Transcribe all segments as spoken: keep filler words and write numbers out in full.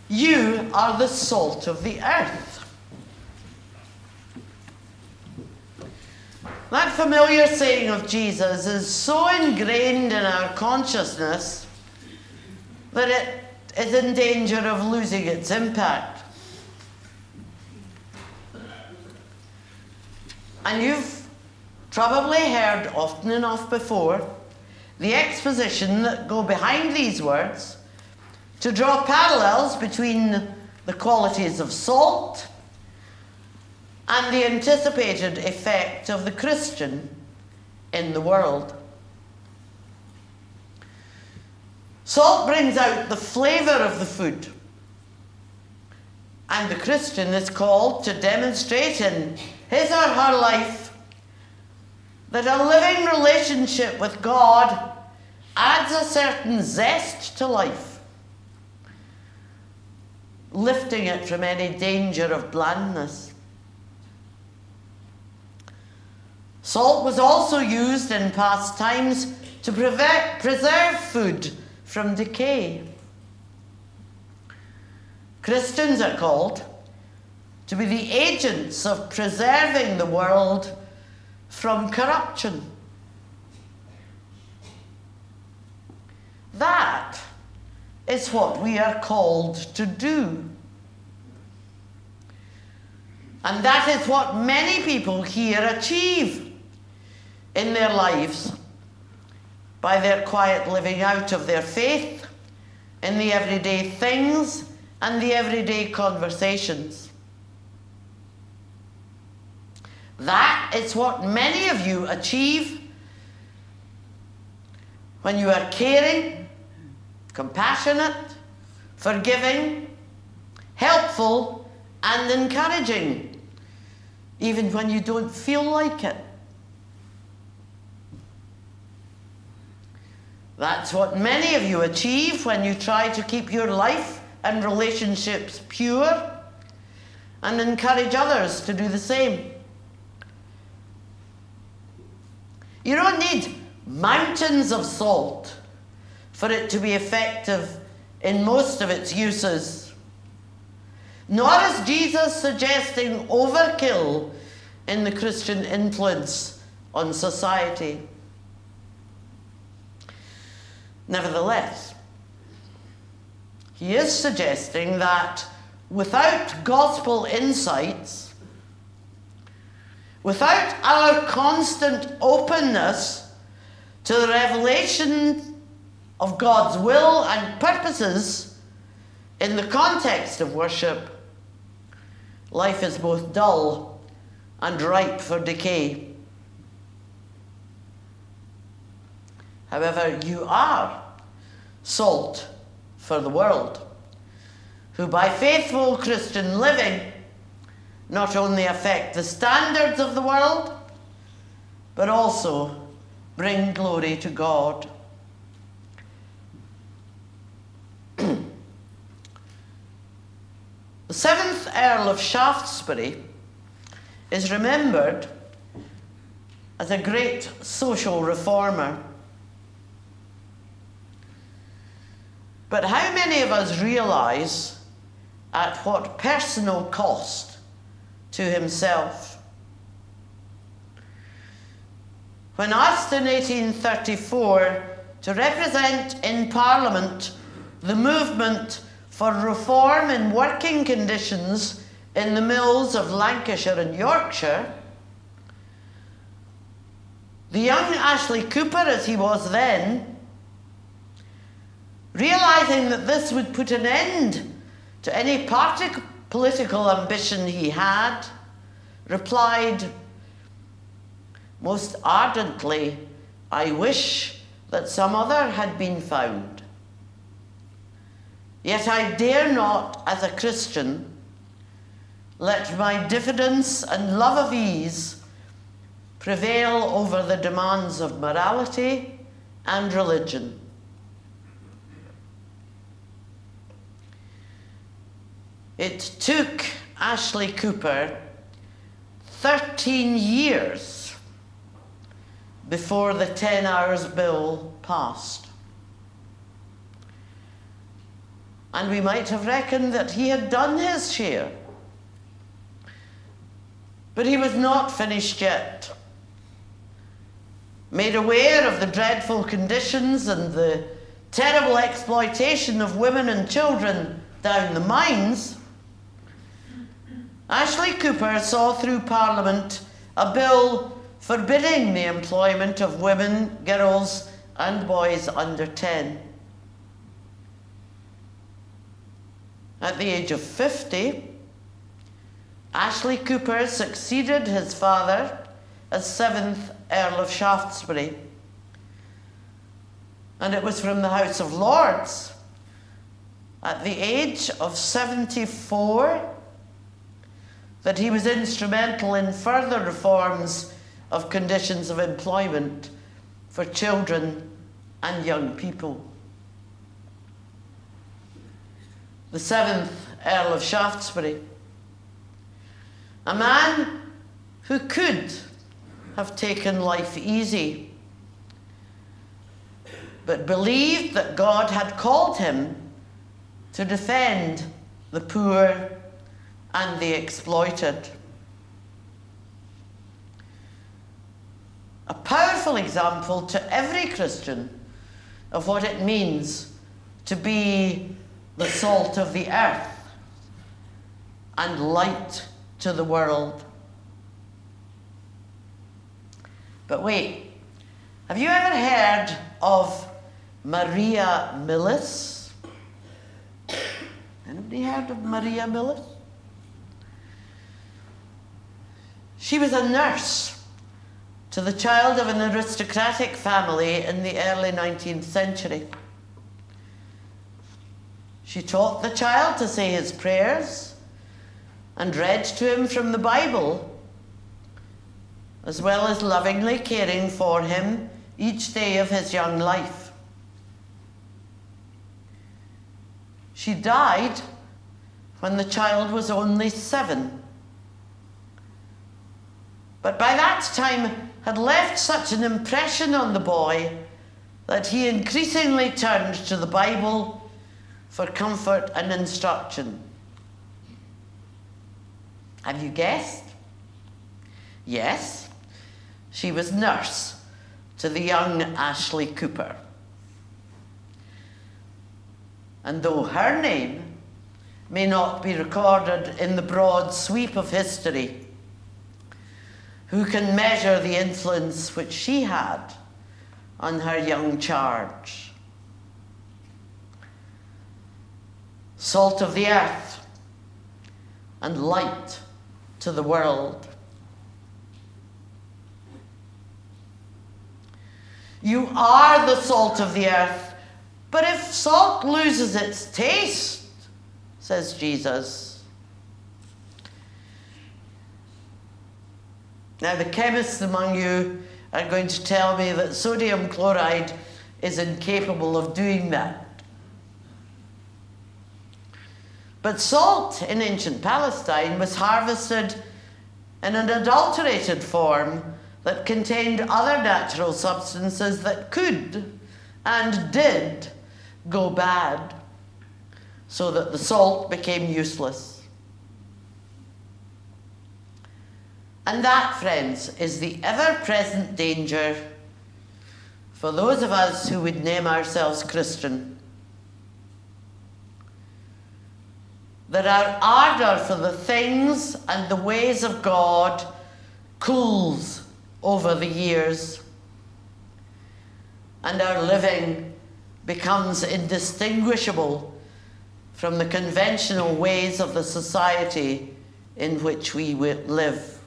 You are the salt of the earth. That familiar saying of Jesus is so ingrained in our consciousness that it is in danger of losing its impact. And you've probably heard often enough before the exposition that go behind these words to draw parallels between the qualities of salt and the anticipated effect of the Christian in the world. Salt brings out the flavour of the food, and the Christian is called to demonstrate in his or her life that a living relationship with God adds a certain zest to life, lifting it from any danger of blandness. Salt was also used in past times to preserve food from decay. Christians are called to be the agents of preserving the world from corruption. That is what we are called to do. And that is what many people here achieve in their lives by their quiet living out of their faith in the everyday things and the everyday conversations. That is what many of you achieve when you are caring, compassionate, forgiving, helpful, and encouraging, even when you don't feel like it. That's what many of you achieve when you try to keep your life and relationships pure and encourage others to do the same. You don't need mountains of salt for it to be effective in most of its uses. Nor is Jesus suggesting overkill in the Christian influence on society. Nevertheless, he is suggesting that without gospel insights, without our constant openness to the revelation of God's will and purposes in the context of worship, life is both dull and ripe for decay. However, you are salt for the world, who by faithful Christian living not only affect the standards of the world, but also bring glory to God. The seventh Earl of Shaftesbury is remembered as a great social reformer. But how many of us realise at what personal cost to himself? When asked in eighteen thirty-four to represent in Parliament the movement for reform in working conditions in the mills of Lancashire and Yorkshire, the young Ashley Cooper, as he was then, realising that this would put an end to any party political ambition he had, replied, "Most ardently, I wish that some other had been found. Yet I dare not, as a Christian, let my diffidence and love of ease prevail over the demands of morality and religion." It took Ashley Cooper thirteen years before the ten hours bill passed. and we might have reckoned that he had done his share. But he was not finished yet. Made aware of the dreadful conditions and the terrible exploitation of women and children down the mines, Ashley Cooper saw through Parliament a bill forbidding the employment of women, girls, and boys under ten. At the age of fifty, Ashley Cooper succeeded his father as seventh Earl of Shaftesbury. And it was from the House of Lords, at the age of seventy-four, that he was instrumental in further reforms of conditions of employment for children and young people. The seventh Earl of Shaftesbury, a man who could have taken life easy, but believed that God had called him to defend the poor and the exploited. A powerful example to every Christian of what it means to be the salt of the earth and light to the world. But wait, have you ever heard of Maria Millis? Anybody heard of Maria Millis? She was a nurse to the child of an aristocratic family in the early nineteenth century. She taught the child to say his prayers and read to him from the Bible, as well as lovingly caring for him each day of his young life. She died when the child was only seven, but by that time had left such an impression on the boy that he increasingly turned to the Bible for comfort and instruction. Have you guessed? Yes, she was nurse to the young Ashley Cooper. And though her name may not be recorded in the broad sweep of history, who can measure the influence which she had on her young charge? Salt of the earth and light to the world. You are the salt of the earth, but if salt loses its taste, says Jesus. Now, the chemists among you are going to tell me that sodium chloride is incapable of doing that. But salt in ancient Palestine was harvested in an adulterated form that contained other natural substances that could and did go bad, so that the salt became useless. And that, friends, is the ever-present danger for those of us who would name ourselves Christian. That our ardor for the things and the ways of God cools over the years, and our living becomes indistinguishable from the conventional ways of the society in which we live.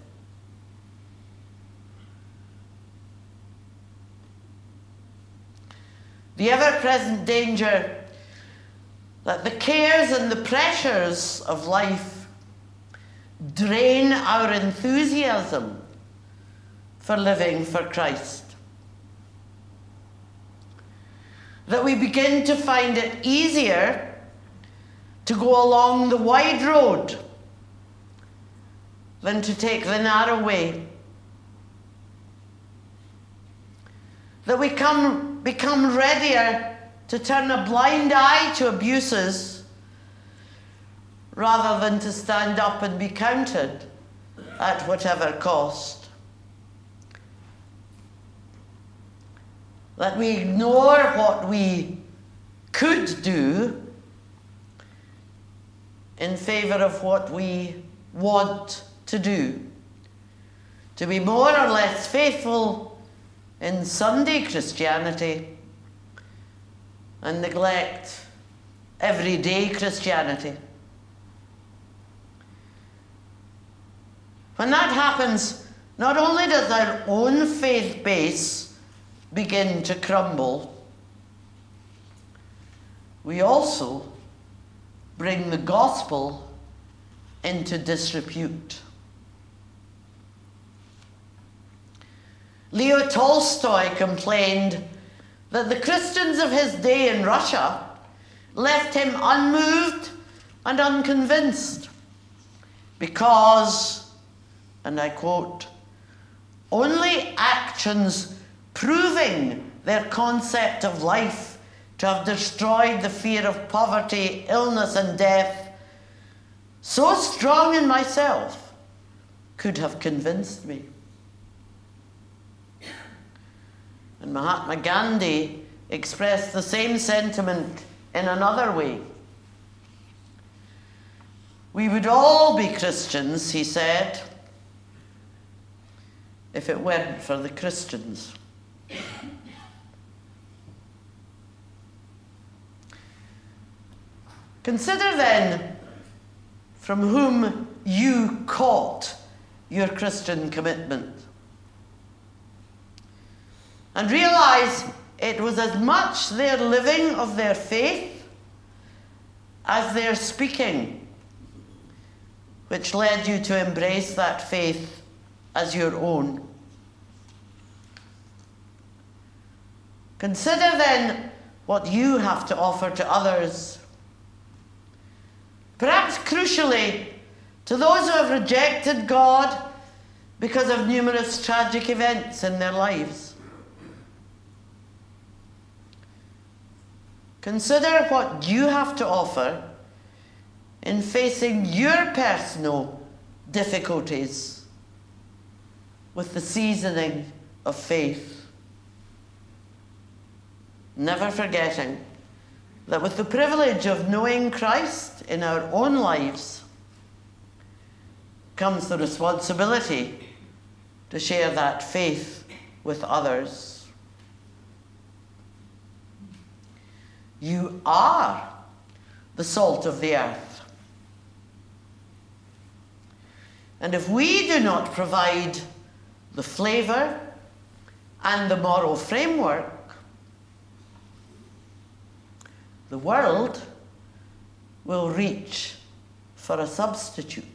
The ever-present danger that the cares and the pressures of life drain our enthusiasm for living for Christ. That we begin to find it easier to go along the wide road than to take the narrow way. That we come, become readier to turn a blind eye to abuses rather than to stand up and be counted at whatever cost. That we ignore what we could do in favor of what we want to do. To be more or less faithful in Sunday Christianity and neglect everyday Christianity. When that happens, not only does our own faith base begin to crumble, we also bring the gospel into disrepute. Leo Tolstoy complained that the Christians of his day in Russia left him unmoved and unconvinced because, and I quote, only actions proving their concept of life to have destroyed the fear of poverty, illness, and death, so strong in myself, could have convinced me. And Mahatma Gandhi expressed the same sentiment in another way. We would all be Christians, he said, if it weren't for the Christians. Consider then from whom you caught your Christian commitment. And realize it was as much their living of their faith as their speaking which led you to embrace that faith as your own. Consider then what you have to offer to others. Perhaps crucially, to those who have rejected God because of numerous tragic events in their lives. Consider what you have to offer in facing your personal difficulties with the seasoning of faith. Never forgetting that with the privilege of knowing Christ in our own lives comes the responsibility to share that faith with others. You are the salt of the earth. And if we do not provide the flavor and the moral framework, the world will reach for a substitute.